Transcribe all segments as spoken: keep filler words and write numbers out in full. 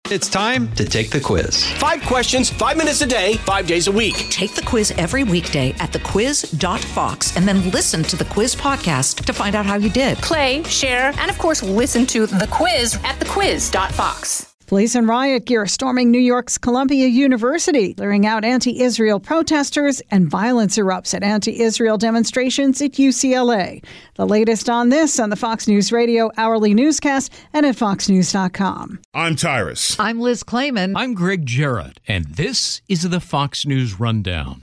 It's time to take the quiz. Five questions, five minutes a day, five days a week. Take the quiz every weekday at the quiz dot fox and then listen to the quiz podcast to find out how you did. Play, share, and of course, listen to the quiz at the quiz dot fox. Police in riot gear storming New York's Columbia University, clearing out anti-Israel protesters, and violence erupts at anti-Israel demonstrations at U C L A. The latest on this on the Fox News Radio Hourly Newscast and at fox news dot com. I'm Tyrus. I'm Liz Klayman. I'm Greg Jarrett, and this is the Fox News Rundown.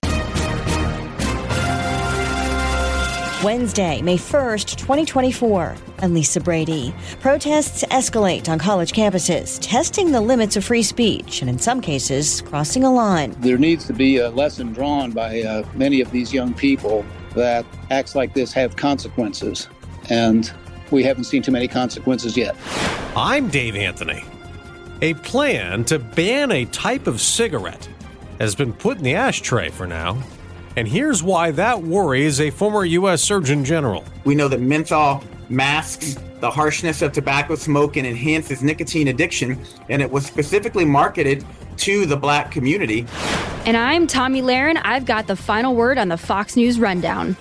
Wednesday, May first, twenty twenty-four. I'm Lisa Brady. Protests escalate on college campuses, testing the limits of free speech and in some cases, crossing a line. There needs to be a lesson drawn by uh, many of these young people that acts like this have consequences. And we haven't seen too many consequences yet. I'm Dave Anthony. A plan to ban a type of cigarette has been put in the ashtray for now. And here's why that worries a former U S Surgeon General. We know that menthol masks the harshness of tobacco smoke and enhances nicotine addiction, and it was specifically marketed to the black community. And I'm Tommy Lahren. I've got the final word on the Fox News Rundown.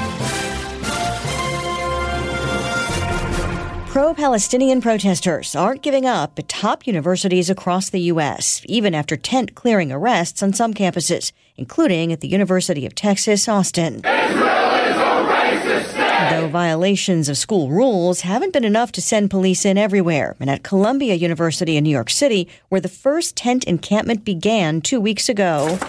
Pro-Palestinian protesters aren't giving up at top universities across the U S, even after tent-clearing arrests on some campuses, including at the University of Texas, Austin. Israel is a racist state! Though violations of school rules haven't been enough to send police in everywhere, and at Columbia University in New York City, where the first tent encampment began two weeks ago.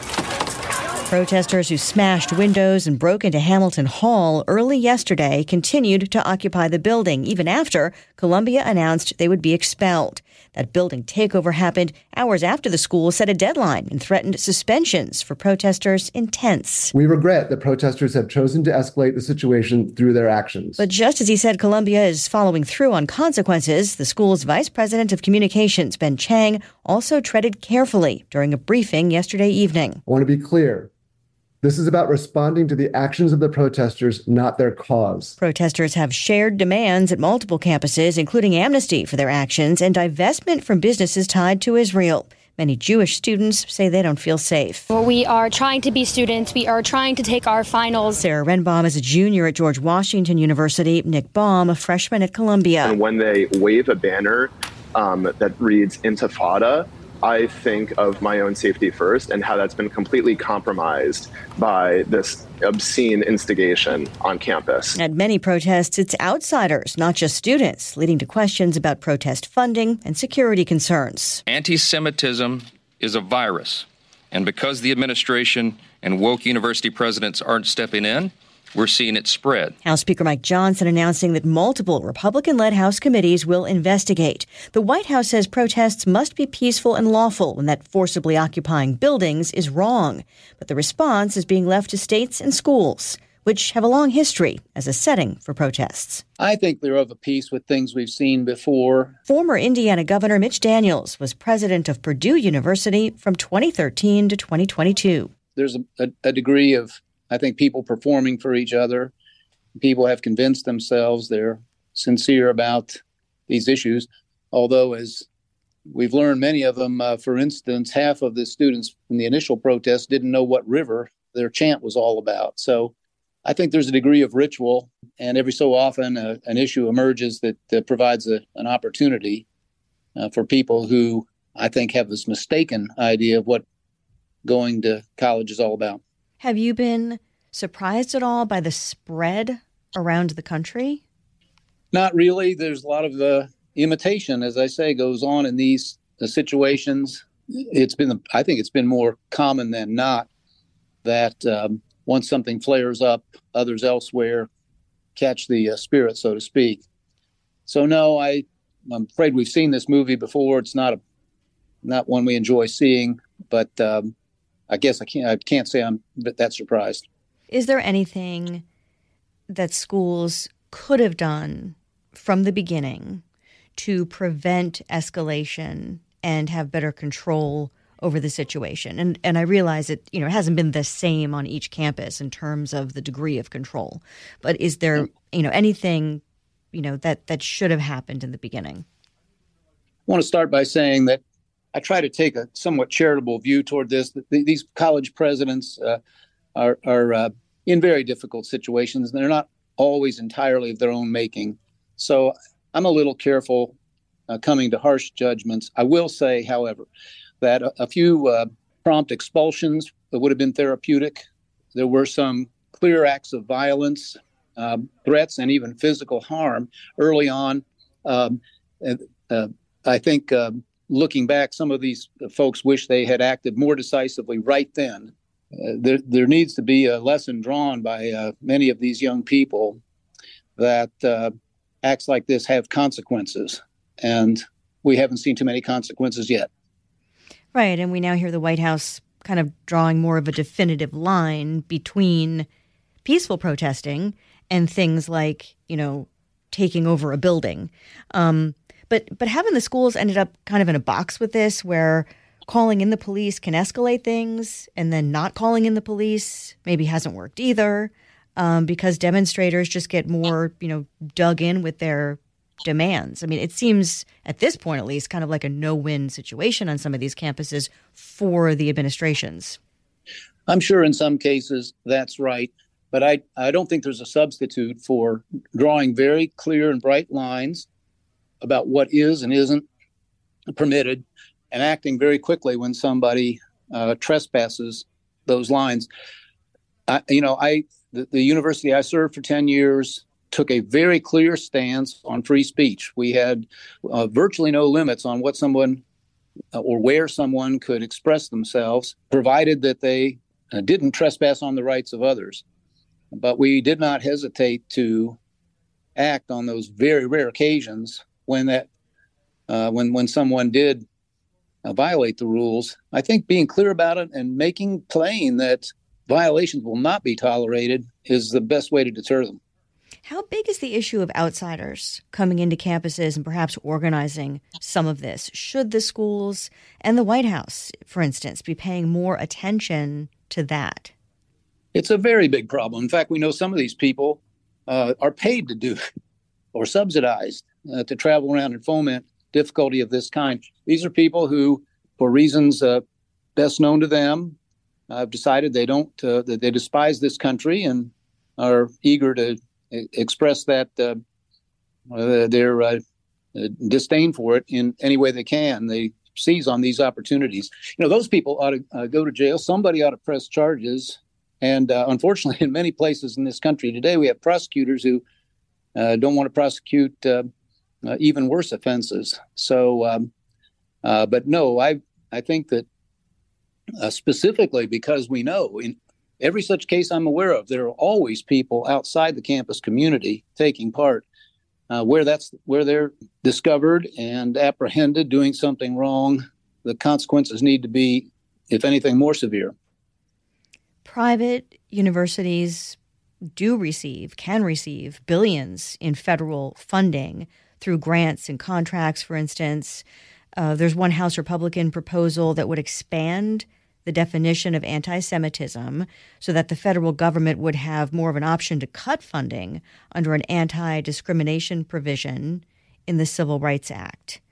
Protesters who smashed windows and broke into Hamilton Hall early yesterday continued to occupy the building, even after Columbia announced they would be expelled. That building takeover happened hours after the school set a deadline and threatened suspensions for protesters in tents. We regret that protesters have chosen to escalate the situation through their actions. But just as he said Columbia is following through on consequences, the school's vice president of communications, Ben Chang, also treaded carefully during a briefing yesterday evening. I want to be clear. This is about responding to the actions of the protesters, not their cause. Protesters have shared demands at multiple campuses, including amnesty for their actions and divestment from businesses tied to Israel. Many Jewish students say they don't feel safe. Well, we are trying to be students. We are trying to take our finals. Sarah Renbaum is a junior at George Washington University. Nick Baum, a freshman at Columbia. And when they wave a banner um, that reads Intifada, I think of my own safety first and how that's been completely compromised by this obscene instigation on campus. At many protests, it's outsiders, not just students, leading to questions about protest funding and security concerns. Anti-Semitism is a virus, and because the administration and woke university presidents aren't stepping in, we're seeing it spread. House Speaker Mike Johnson announcing that multiple Republican-led House committees will investigate. The White House says protests must be peaceful and lawful and that forcibly occupying buildings is wrong. But the response is being left to states and schools, which have a long history as a setting for protests. I think they're of a piece with things we've seen before. Former Indiana Governor Mitch Daniels was president of Purdue University from twenty thirteen to twenty twenty-two. There's a, a, a degree of I think people performing for each other. People have convinced themselves they're sincere about these issues. Although, as we've learned, many of them, uh, for instance, half of the students in the initial protest didn't know what river their chant was all about. So I think there's a degree of ritual, and every so often uh, an issue emerges that uh, provides a, an opportunity uh, for people who I think have this mistaken idea of what going to college is all about. Have you been surprised at all by the spread around the country? Not really. There's a lot of uh, imitation, as I say, goes on in these uh, situations. It's been, I think it's been more common than not that um, once something flares up, others elsewhere catch the uh, spirit, so to speak. So no, I, I'm afraid we've seen this movie before. It's not a, not one we enjoy seeing, but um, I guess I can't I can't say I'm that surprised. Is there anything that schools could have done from the beginning to prevent escalation and have better control over the situation? And and I realize it, you know, it hasn't been the same on each campus in terms of the degree of control. But is there, you know, anything, you know, that, that should have happened in the beginning? I want to start by saying that I try to take a somewhat charitable view toward this. These college presidents uh, are, are uh, in very difficult situations, and they're not always entirely of their own making. So I'm a little careful uh, coming to harsh judgments. I will say, however, that a, a few uh, prompt expulsions would have been therapeutic. There were some clear acts of violence, uh, threats, and even physical harm early on. Um, uh, I think uh, looking back, some of these folks wish they had acted more decisively right then. Uh, there, there needs to be a lesson drawn by uh, many of these young people that uh, acts like this have consequences, and we haven't seen too many consequences yet. Right, and we now hear the White House kind of drawing more of a definitive line between peaceful protesting and things like, you know, taking over a building. Um, but but haven't the schools ended up kind of in a box with this, where calling in the police can escalate things, and then not calling in the police maybe hasn't worked either? Um, because demonstrators just get more, you know, dug in with their demands. I mean, it seems at this point, at least, kind of like a no-win situation on some of these campuses for the administrations. I'm sure in some cases that's right, but I, I don't think there's a substitute for drawing very clear and bright lines about what is and isn't permitted, and acting very quickly when somebody uh, trespasses those lines. I, you know, I the, the university I served for ten years took a very clear stance on free speech. We had uh, virtually no limits on what someone uh, or where someone could express themselves, provided that they uh, didn't trespass on the rights of others. But we did not hesitate to act on those very rare occasions when that uh, when when someone did uh, violate the rules. I think being clear about it and making plain that violations will not be tolerated is the best way to deter them. How big is the issue of outsiders coming into campuses and perhaps organizing some of this? Should the schools and the White House, for instance, be paying more attention to that? It's a very big problem. In fact, we know some of these people uh, are paid to do or subsidized uh, to travel around and foment difficulty of this kind. These are people who, for reasons uh, best known to them, have decided they don't, uh, that they despise this country and are eager to express that uh, uh, their uh, disdain for it in any way they can. They seize on these opportunities. You know, those people ought to uh, go to jail. Somebody ought to press charges. And uh, unfortunately, in many places in this country today, we have prosecutors who uh, don't want to prosecute uh, uh, even worse offenses. So, um, uh, but no, I I think that uh, specifically because we know in every such case I'm aware of, there are always people outside the campus community taking part. Uh, where that's where they're discovered and apprehended doing something wrong, the consequences need to be, if anything, more severe. Private universities do receive, can receive billions in federal funding through grants and contracts, for instance. Uh, there's one House Republican proposal that would expand the definition of anti-Semitism so that the federal government would have more of an option to cut funding under an anti-discrimination provision in the Civil Rights Act.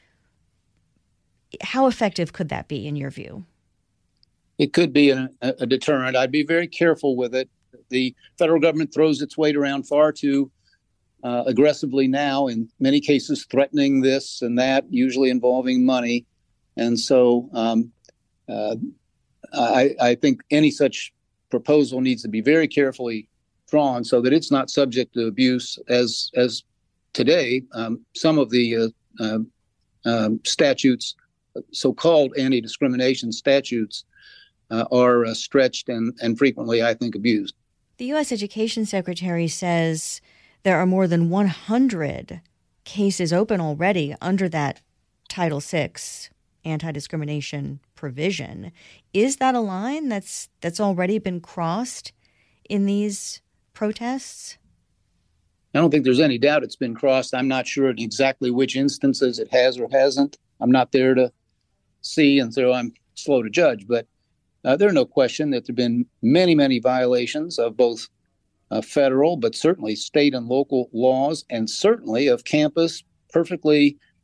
How effective could that be in your view? It could be a, a deterrent. I'd be very careful with it. The federal government throws its weight around far too uh, aggressively now, in many cases threatening this and that, usually involving money. And so um, uh, I, I think any such proposal needs to be very carefully drawn so that it's not subject to abuse as as today. Um, some of the uh, uh, um, statutes, so-called anti-discrimination statutes, uh, are uh, stretched and, and frequently, I think, abused. The U S Education Secretary says there are more than one hundred cases open already under that Title six anti-discrimination provision. Is that a line that's that's already been crossed in these protests? I don't think there's any doubt it's been crossed. I'm not sure in exactly which instances it has or hasn't. I'm not there to see, and so I'm slow to judge. But uh, there's no question that there have been many, many violations of both uh, federal, but certainly state and local laws, and certainly of campus perfectly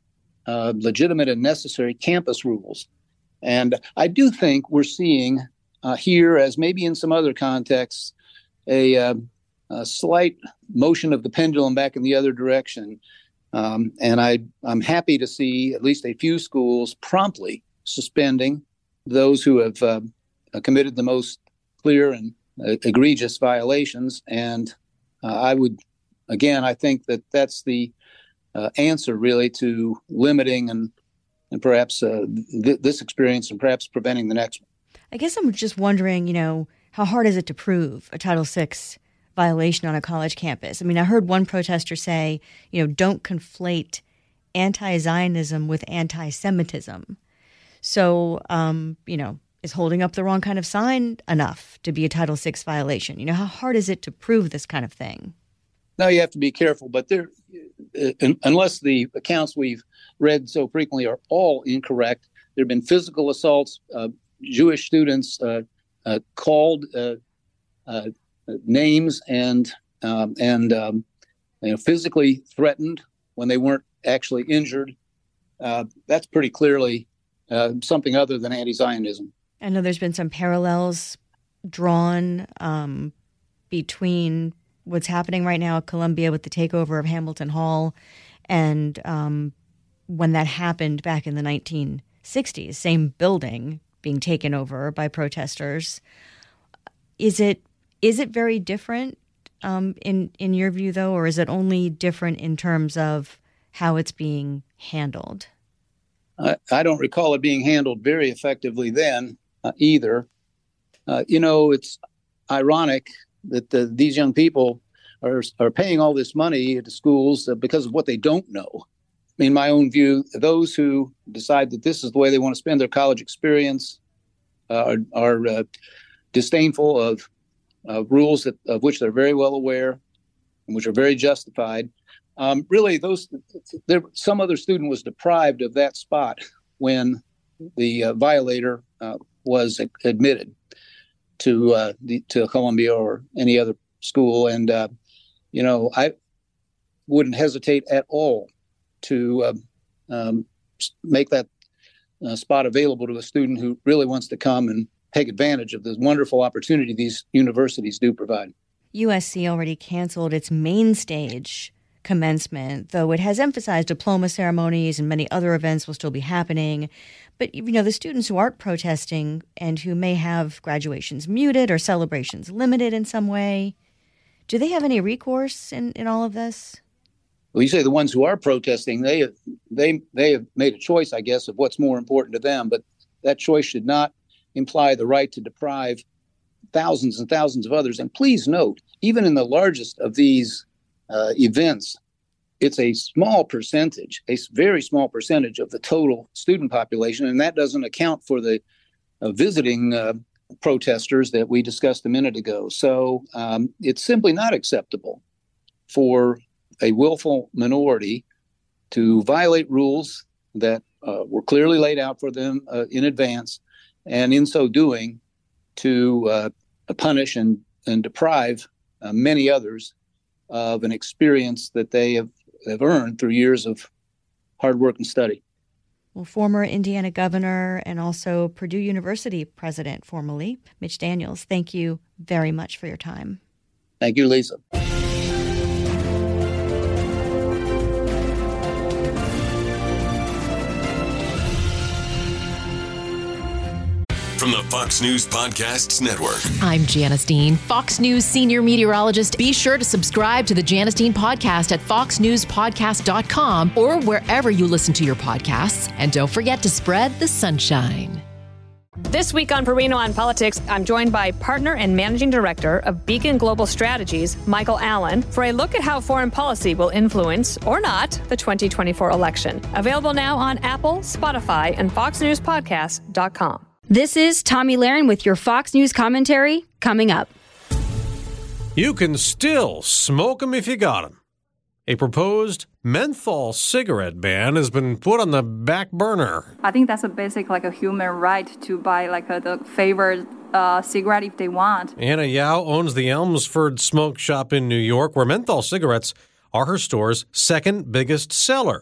uh, legitimate and necessary campus rules. And I do think we're seeing uh, here, as maybe in some other contexts, a, uh, a slight motion of the pendulum back in the other direction. Um, and I, I'm happy to see at least a few schools promptly suspending those who have uh, committed the most clear and uh, egregious violations. And uh, I would, again, I think that that's the uh, answer really to limiting and and perhaps uh, th- this experience and perhaps preventing the next one. I guess I'm just wondering, you know, how hard is it to prove a Title six violation on a college campus? I mean, I heard one protester say, you know, don't conflate anti-Zionism with anti-Semitism. So, um, you know, is holding up the wrong kind of sign enough to be a Title six violation? You know, how hard is it to prove this kind of thing? Now you have to be careful, but there, uh, unless the accounts we've read so frequently are all incorrect, there have been physical assaults, uh, Jewish students uh, uh, called uh, uh, names and um, and um, you know, physically threatened when they weren't actually injured. Uh, that's pretty clearly uh, something other than anti-Zionism. I know there's been some parallels drawn um, between what's happening right now at Columbia with the takeover of Hamilton Hall and um, when that happened back in the nineteen sixties, same building being taken over by protesters. Is it is it very different um, in, in your view, though, or is it only different in terms of how it's being handled? I, I don't recall it being handled very effectively then uh, either. Uh, you know, it's ironic that the, these young people are are paying all this money to schools uh, because of what they don't know. In my own view, those who decide that this is the way they want to spend their college experience uh, are, are uh, disdainful of uh, rules that, of which they're very well aware and which are very justified. Um, really, those there, some other student was deprived of that spot when the uh, violator uh, was admitted to uh, the, to Columbia or any other school. And, uh, you know, I wouldn't hesitate at all to uh, um, make that uh, spot available to a student who really wants to come and take advantage of this wonderful opportunity these universities do provide. U S C already canceled its main stage commencement, though it has emphasized diploma ceremonies and many other events will still be happening. But, you know, the students who aren't protesting and who may have graduations muted or celebrations limited in some way, do they have any recourse in, in all of this? Well, you say the ones who are protesting, they they they have made a choice, I guess, of what's more important to them. But that choice should not imply the right to deprive thousands and thousands of others. And please note, even in the largest of these uh, events, it's a small percentage, a very small percentage of the total student population. And that doesn't account for the uh, visiting uh, protesters that we discussed a minute ago. So um, it's simply not acceptable for a willful minority to violate rules that uh, were clearly laid out for them uh, in advance, and in so doing to uh, punish and, and deprive uh, many others of an experience that they have, have earned through years of hard work and study. Well, former Indiana governor and also Purdue University president formerly, Mitch Daniels, thank you very much for your time. Thank you, Lisa. From the Fox News Podcasts Network. I'm Janice Dean, Fox News senior meteorologist. Be sure to subscribe to the Janice Dean podcast at fox news podcast dot com or wherever you listen to your podcasts. And don't forget to spread the sunshine. This week on Perino on Politics, I'm joined by partner and managing director of Beacon Global Strategies, Michael Allen, for a look at how foreign policy will influence, or not, the twenty twenty-four election. Available now on Apple, Spotify, and fox news podcast dot com. This is Tommy Lahren with your Fox News commentary coming up. You can still smoke them if you got them. A proposed menthol cigarette ban has been put on the back burner. I think that's a basic, like a human right to buy like a, the favorite uh, cigarette if they want. Anna Yao owns the Elmsford Smoke Shop in New York, where menthol cigarettes are her store's second biggest seller.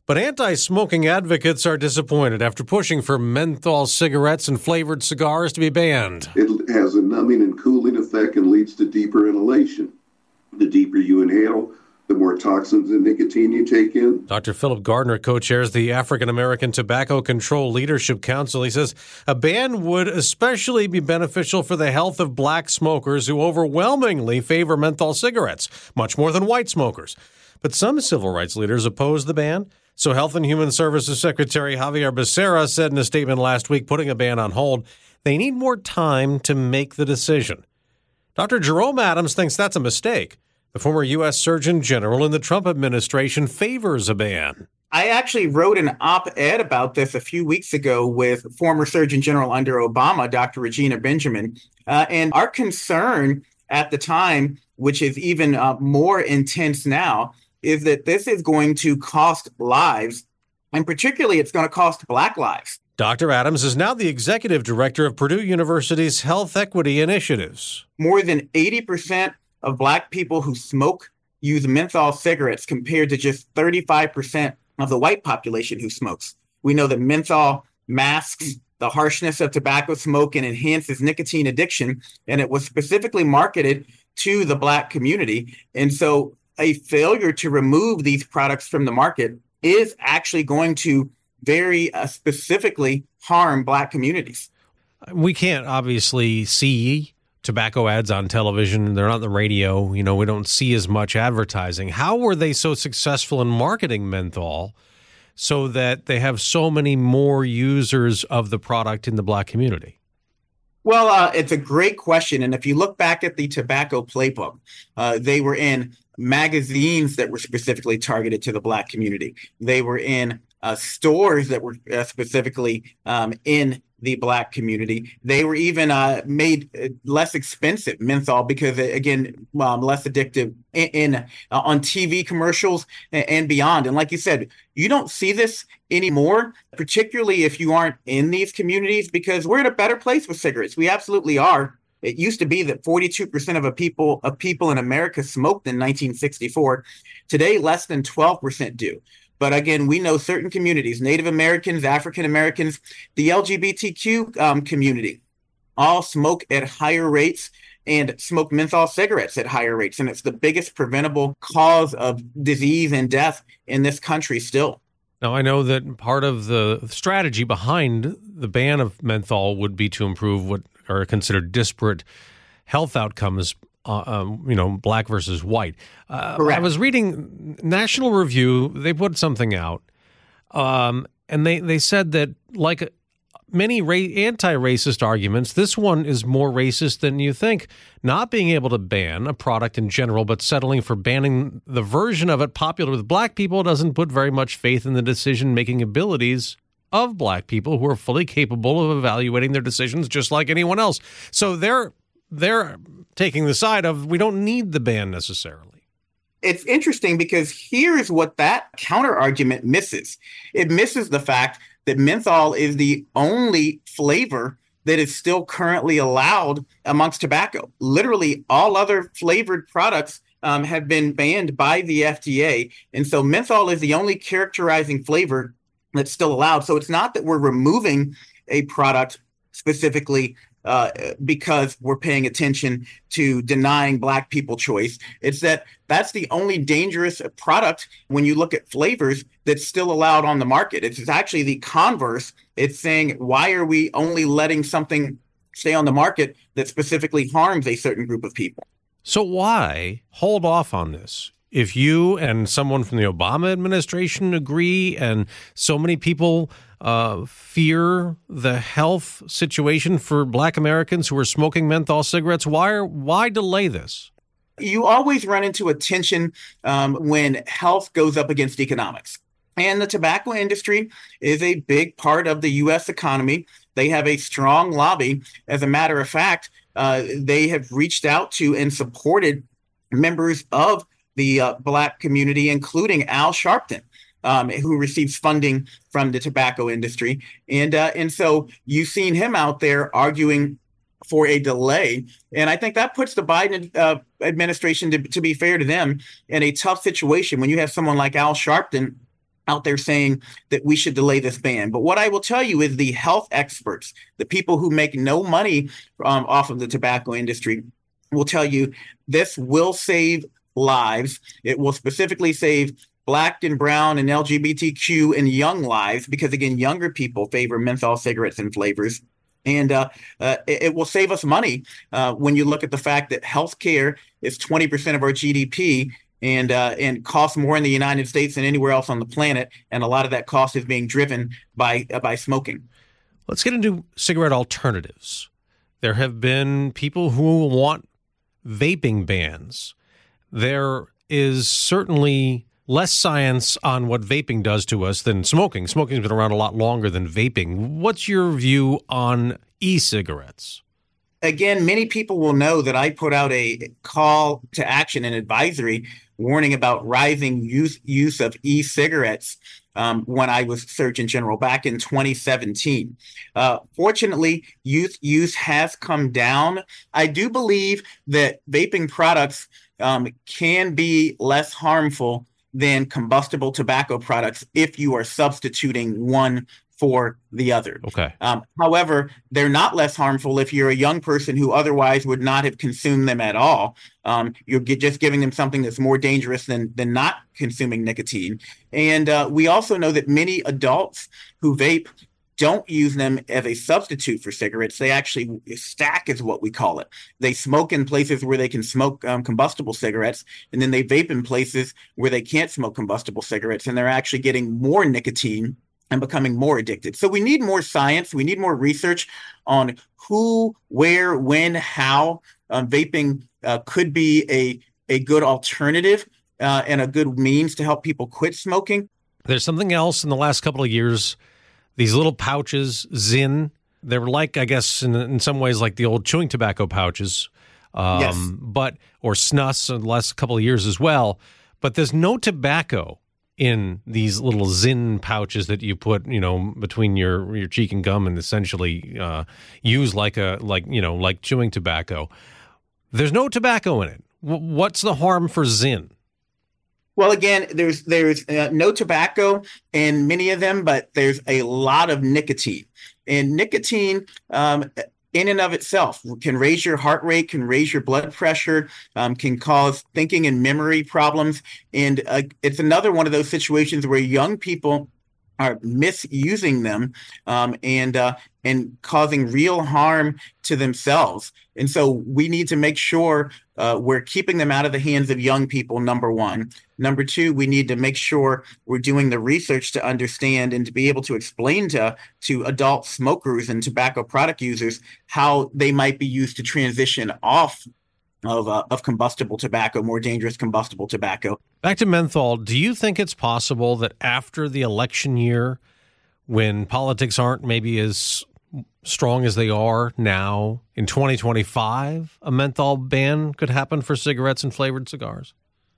But anti-smoking advocates are disappointed after pushing for menthol cigarettes and flavored cigars to be banned. It has a numbing and cooling effect and leads to deeper inhalation. The deeper you inhale, the more toxins and nicotine you take in. Doctor Philip Gardner co-chairs the African American Tobacco Control Leadership Council. He says a ban would especially be beneficial for the health of black smokers who overwhelmingly favor menthol cigarettes, much more than white smokers. But some civil rights leaders oppose the ban. So Health and Human Services Secretary Xavier Becerra said in a statement last week, putting a ban on hold, they need more time to make the decision. Doctor Jerome Adams thinks that's a mistake. The former U S Surgeon General in the Trump administration favors a ban. I actually wrote an op-ed about this a few weeks ago with former Surgeon General under Obama, Doctor Regina Benjamin. Uh, and our concern at the time, which is even uh, more intense now, is that this is going to cost lives, and particularly it's going to cost black lives. Doctor Adams is now the executive director of Purdue University's Health Equity Initiatives. More than eighty percent of black people who smoke use menthol cigarettes compared to just thirty-five percent of the white population who smokes. We know that menthol masks the harshness of tobacco smoke and enhances nicotine addiction, and it was specifically marketed to the black community. And so a failure to remove these products from the market is actually going to very uh, specifically harm black communities. We can't obviously see tobacco ads on television. They're not on the radio. You know, we don't see as much advertising. How were they so successful in marketing menthol so that they have so many more users of the product in the black community? Well, uh, it's a great question. And if you look back at the tobacco playbook, uh, they were in magazines that were specifically targeted to the black community. They were in uh, stores that were uh, specifically um, in the black community. They were even uh, made less expensive, menthol, because, again, um, less addictive in, in uh, on T V commercials and, and beyond. And like you said, you don't see this anymore, particularly if you aren't in these communities, because we're in a better place with cigarettes. We absolutely are. It used to be that forty-two percent of a people of people in America smoked in nineteen sixty-four. Today, less than twelve percent do. But again, we know certain communities, Native Americans, African Americans, the L G B T Q um, community, all smoke at higher rates and smoke menthol cigarettes at higher rates. And it's the biggest preventable cause of disease and death in this country still. Now, I know that part of the strategy behind the ban of menthol would be to improve what are considered disparate health outcomes, uh, um, you know, black versus white. Uh, I was reading National Review. They put something out, um, and they, they said that, like many ra- anti-racist arguments, this one is more racist than you think. Not being able to ban a product in general, but settling for banning the version of it popular with black people doesn't put very much faith in the decision-making abilities of black people who are fully capable of evaluating their decisions just like anyone else. So they're they're taking the side of we don't need the ban necessarily. It's interesting because here's what that counter argument misses. It misses the fact that menthol is the only flavor that is still currently allowed amongst tobacco. Literally all other flavored products um, have been banned by the F D A. And so menthol is the only characterizing flavor that's still allowed. So it's not that we're removing a product specifically uh, because we're paying attention to denying black people choice. It's that that's the only dangerous product when you look at flavors that's still allowed on the market. It's actually the converse. It's saying, why are we only letting something stay on the market that specifically harms a certain group of people? So why hold off on this? If you and someone from the Obama administration agree, and so many people uh, fear the health situation for black Americans who are smoking menthol cigarettes, why are, why delay this? You always run into a tension um, when health goes up against economics. And the tobacco industry is a big part of the U S economy. They have a strong lobby. As a matter of fact, uh, they have reached out to and supported members of the uh, black community, including Al Sharpton, um, who receives funding from the tobacco industry. And uh, and so you've seen him out there arguing for a delay. And I think that puts the Biden uh, administration, to, to be fair to them, in a tough situation when you have someone like Al Sharpton out there saying that we should delay this ban. But what I will tell you is the health experts, the people who make no money um, off of the tobacco industry, will tell you this will save lives. It will specifically save Black and brown and L G B T Q and young lives, because, again, younger people favor menthol cigarettes and flavors. And uh, uh, it, it will save us money uh, when you look at the fact that healthcare is twenty percent of our G D P and uh, and costs more in the United States than anywhere else on the planet. And a lot of that cost is being driven by uh, by smoking. Let's get into cigarette alternatives. There have been people who want vaping bans. There is certainly less science on what vaping does to us than smoking. Smoking's been around a lot longer than vaping. What's your view on e-cigarettes? Again, many people will know that I put out a call to action and advisory warning about rising use, use of e-cigarettes um, when I was Surgeon General back in twenty seventeen. Uh, fortunately, youth use has come down. I do believe that vaping products um, can be less harmful than combustible tobacco products if you are substituting one for the other. Okay. Um, however, they're not less harmful if you're a young person who otherwise would not have consumed them at all. Um, you're get, just giving them something that's more dangerous than than not consuming nicotine. And uh, we also know that many adults who vape don't use them as a substitute for cigarettes. They actually stack is what we call it. They smoke in places where they can smoke um, combustible cigarettes, and then they vape in places where they can't smoke combustible cigarettes, and they're actually getting more nicotine and becoming more addicted. So we need more science. We need more research on who, where, when, how um, vaping uh, could be a, a good alternative uh, and a good means to help people quit smoking. There's something else in the last couple of years. These little pouches, Zyn, they were like, I guess, in, in some ways, like the old chewing tobacco pouches, um, yes. but or snus in the last couple of years as well. But there's no tobacco in these little Zyn pouches that you put, you know, between your, your cheek and gum and essentially uh, use like a like you know like chewing tobacco. There's no tobacco in it. W- what's the harm for Zyn? Well, again, there's there's uh, no tobacco in many of them, but there's a lot of nicotine. And nicotine, um, in and of itself, can raise your heart rate, can raise your blood pressure, um, can cause thinking and memory problems. And uh, it's another one of those situations where young people are misusing them um, and uh, and causing real harm to themselves. And so we need to make sure uh, we're keeping them out of the hands of young people, number one. Number two, we need to make sure we're doing the research to understand and to be able to explain to, to adult smokers and tobacco product users how they might be used to transition off of uh, of combustible tobacco, more dangerous combustible tobacco. Back to menthol, do you think it's possible that after the election year, when politics aren't maybe as strong as they are now, in twenty twenty-five, a menthol ban could happen for cigarettes and flavored cigars?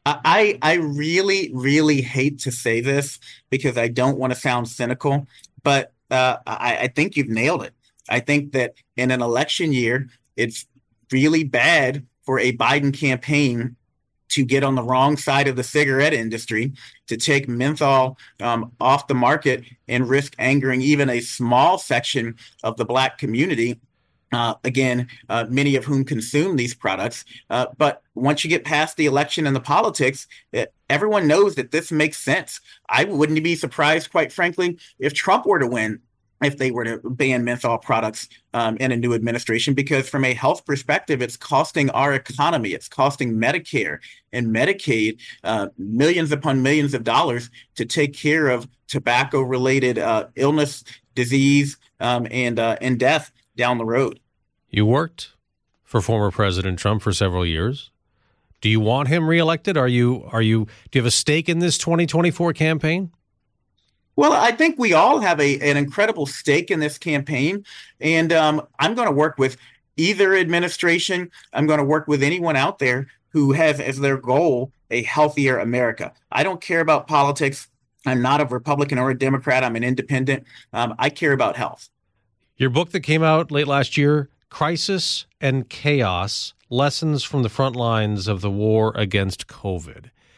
I, I really, really hate to say this because I don't want to sound cynical, but uh, I, I think you've nailed it. I think that in an election year, it's really bad for a Biden campaign to get on the wrong side of the cigarette industry, to take menthol um, off the market and risk angering even a small section of the Black community. Uh, again, uh, many of whom consume these products. Uh, but once you get past the election and the politics, it, everyone knows that this makes sense. I wouldn't be surprised, quite frankly, if Trump were to win, if they were to ban menthol products um, in a new administration, because from a health perspective, it's costing our economy. It's costing Medicare and Medicaid uh, millions upon millions of dollars to take care of tobacco-related uh, illness, disease, um, and uh, and death down the road. You worked for former President Trump for several years. Do you want him reelected? Are you are you do you have a stake in this twenty twenty-four campaign? Well, I think we all have a an incredible stake in this campaign, and um, I'm going to work with either administration. I'm going to work with anyone out there who has as their goal a healthier America. I don't care about politics. I'm not a Republican or a Democrat. I'm an independent. Um, I care about health. Your book that came out late last year, Crisis and Chaos, Lessons from the Front Lines of the War Against COVID.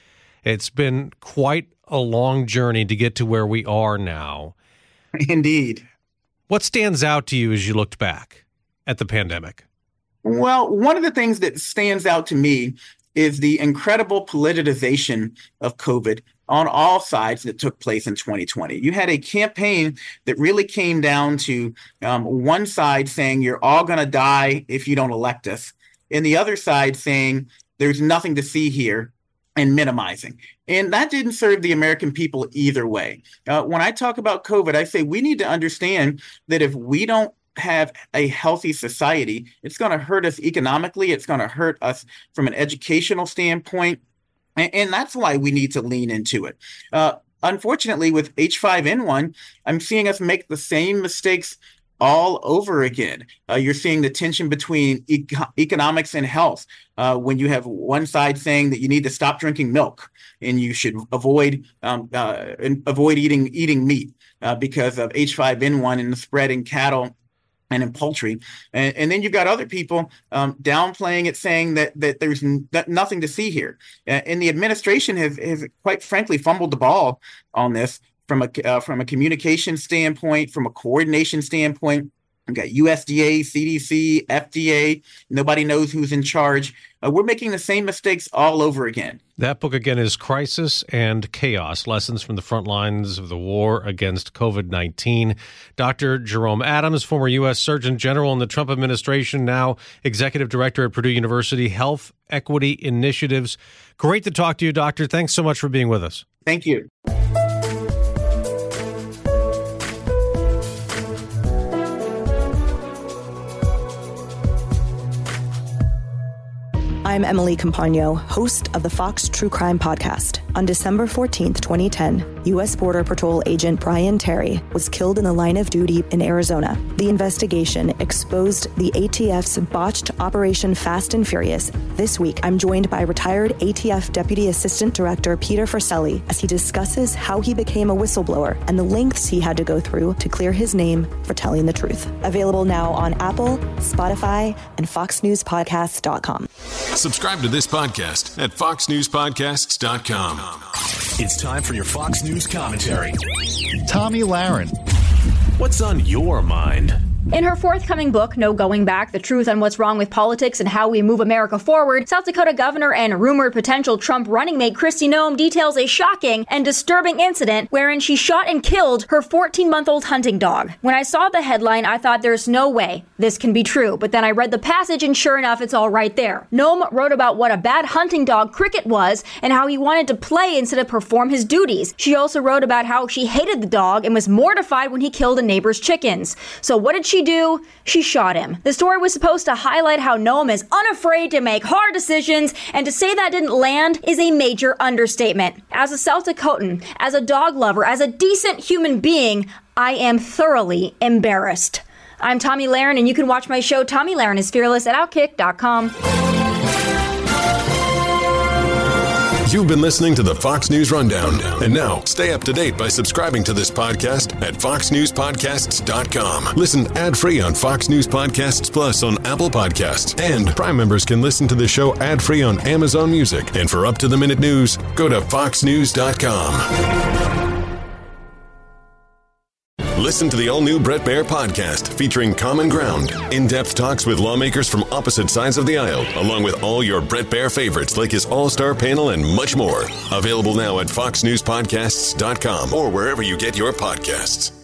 It's been quite a long journey to get to where we are now. Indeed. What stands out to you as you looked back at the pandemic? Well, one of the things that stands out to me is the incredible politicization of COVID on all sides that took place in twenty twenty. You had a campaign that really came down to um, one side saying you're all going to die if you don't elect us, and the other side saying there's nothing to see here and minimizing. And that didn't serve the American people either way. Uh, when I talk about COVID, I say we need to understand that if we don't have a healthy society, it's going to hurt us economically. It's going to hurt us from an educational standpoint. And, and that's why we need to lean into it. Uh, unfortunately, with H five N one, I'm seeing us make the same mistakes all over again. Uh, you're seeing the tension between eco- economics and health. Uh, when you have one side saying that you need to stop drinking milk and you should avoid um, uh, and avoid eating eating meat uh, because of H five N one and the spread in cattle and in poultry. And, and then you've got other people um, downplaying it, saying that that there's n- nothing to see here. Uh, and the administration has, has quite frankly fumbled the ball on this from a uh, from a communication standpoint, from a coordination standpoint. We've got U S D A, C D C, F D A. Nobody knows who's in charge. Uh, we're making the same mistakes all over again. That book, again, is Crisis and Chaos, Lessons from the Front Lines of the War Against COVID nineteen. Doctor Jerome Adams, former U S Surgeon General in the Trump administration, now Executive Director at Purdue University Health Equity Initiatives. Great to talk to you, Doctor. Thanks so much for being with us. Thank you. I'm Emily Campagno, host of the Fox True Crime Podcast. On December fourteenth, twenty ten, U S Border Patrol agent Brian Terry was killed in the line of duty in Arizona. The investigation exposed the A T F's botched Operation Fast and Furious. This week, I'm joined by retired A T F Deputy Assistant Director Peter Forcelli as he discusses how he became a whistleblower and the lengths he had to go through to clear his name for telling the truth. Available now on Apple, Spotify, and fox news podcasts dot com. Subscribe to this podcast at fox news podcasts dot com. It's time for your Fox News commentary. Tomi Lahren. What's on your mind? In her forthcoming book, No Going Back, The Truth on What's Wrong with Politics and How We Move America Forward, South Dakota Governor and rumored potential Trump running mate Kristi Noem details a shocking and disturbing incident wherein she shot and killed her fourteen-month-old hunting dog. When I saw the headline, I thought there's no way this can be true, but then I read the passage and sure enough, it's all right there. Noem wrote about what a bad hunting dog Cricket was and how he wanted to play instead of perform his duties. She also wrote about how she hated the dog and was mortified when he killed a neighbor's chickens. So what did she do? She shot him. The story was supposed to highlight how Noem is unafraid to make hard decisions, and to say that didn't land is a major understatement. As a South Dakotan, as a dog lover, as a decent human being, I am thoroughly embarrassed. I'm Tomi Lahren, and you can watch my show Tomi Lahren is Fearless at outkick dot com. You've been listening to the Fox News Rundown. And now, stay up to date by subscribing to this podcast at fox news podcasts dot com. Listen ad-free on Fox News Podcasts Plus on Apple Podcasts. And Prime members can listen to the show ad-free on Amazon Music. And for up-to-the-minute news, go to fox news dot com. Listen to the all-new Bret Baier podcast featuring Common Ground, in-depth talks with lawmakers from opposite sides of the aisle, along with all your Bret Baier favorites like his all-star panel and much more. Available now at fox news podcasts dot com or wherever you get your podcasts.